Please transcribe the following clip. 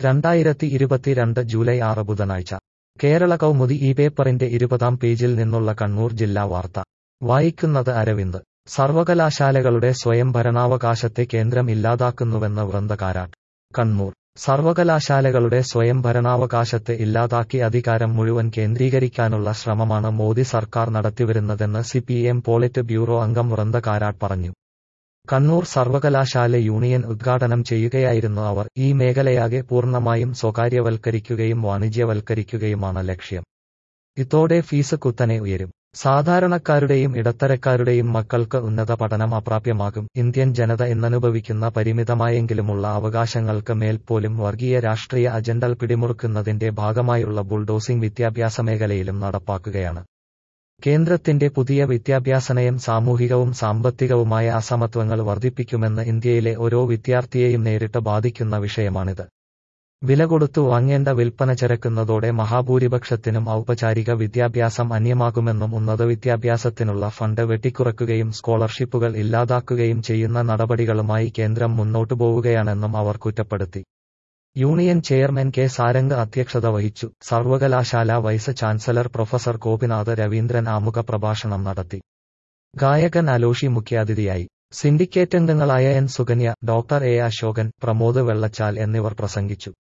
2022 July 6 ബുധനാഴ്ച കേരള കൗമുദി ഈ പേപ്പറിന്റെ 20-ാം പേജിൽ നിന്നുള്ള കണ്ണൂർ ജില്ലാ വാർത്ത വായിക്കുന്നത് അരവിന്ദ്. സർവകലാശാലകളുടെ സ്വയം ഭരണാവകാശത്തെ കേന്ദ്രം ഇല്ലാതാക്കുന്നുവെന്ന് വൃന്ദ കാരാട്ട്. കണ്ണൂർ. സർവകലാശാലകളുടെ സ്വയം ഭരണാവകാശത്തെ ഇല്ലാതാക്കി അധികാരം മുഴുവൻ കേന്ദ്രീകരിക്കാനുള്ള ശ്രമമാണ് മോദി സർക്കാർ നടത്തിവരുന്നതെന്ന് സിപിഎം പോളിറ്റ് ബ്യൂറോ അംഗം വൃന്ദ കാരാട്ട് പറഞ്ഞു. കണ്ണൂർ സർവകലാശാല യൂണിയൻ ഉദ്ഘാടനം ചെയ്യുകയായിരുന്നു അവർ. ഈ മേഖലയാകെ പൂർണ്ണമായും സ്വകാര്യവൽക്കരിക്കുകയും വാണിജ്യവൽക്കരിക്കുകയുമാണ് ലക്ഷ്യം. ഇതോടെ ഫീസ് കുത്തനെ ഉയരും. സാധാരണക്കാരുടെയും ഇടത്തരക്കാരുടെയും മക്കൾക്ക് ഉന്നത പഠനം അപ്രാപ്യമാകും. ഇന്ത്യൻ ജനത ഇന്നനുഭവിക്കുന്ന പരിമിതമായെങ്കിലുമുള്ള അവകാശങ്ങൾക്ക് മേൽ പോലും വർഗീയ രാഷ്ട്രീയ അജണ്ട പിടിമുറുക്കുന്നതിന്റെ ഭാഗമായുള്ള ബുൾഡോസിംഗ് വിദ്യാഭ്യാസ മേഖലയിലും നടപ്പാക്കുകയാണ്. കേന്ദ്രത്തിന്റെ പുതിയ വിദ്യാഭ്യാസ നയം സാമൂഹികവും സാമ്പത്തികവുമായ അസമത്വങ്ങൾ വർദ്ധിപ്പിക്കുമെന്ന് ഇന്ത്യയിലെ ഓരോ വിദ്യാർത്ഥിയെയും നേരിട്ട് ബാധിക്കുന്ന വിഷയമാണിത്. വില കൊടുത്തു വാങ്ങേണ്ട വിൽപ്പന ചരക്കുന്നതോടെ മഹാഭൂരിപക്ഷത്തിനും ഔപചാരിക വിദ്യാഭ്യാസം അന്യമാകുമെന്നും ഉന്നത വിദ്യാഭ്യാസത്തിനുള്ള ഫണ്ട് വെട്ടിക്കുറയ്ക്കുകയും സ്കോളർഷിപ്പുകൾ ഇല്ലാതാക്കുകയും ചെയ്യുന്ന നടപടികളുമായി കേന്ദ്രം മുന്നോട്ടു പോവുകയാണെന്നും അവർ കുറ്റപ്പെടുത്തി. യൂണിയൻ ചെയർമാൻ കെ സാരംഗ് അധ്യക്ഷത വഹിച്ചു. സർവകലാശാല vice chancellor professor Gopinath Raveendran ആമുഖ പ്രഭാഷണം നടത്തി. ഗായകൻ അലോഷി മുഖ്യാതിഥിയായി. സിൻഡിക്കേറ്റ് അംഗങ്ങളായ N Sukanya, doctor A Ashokan, Pramod Vellachal എന്നിവർ പ്രസംഗിച്ചു.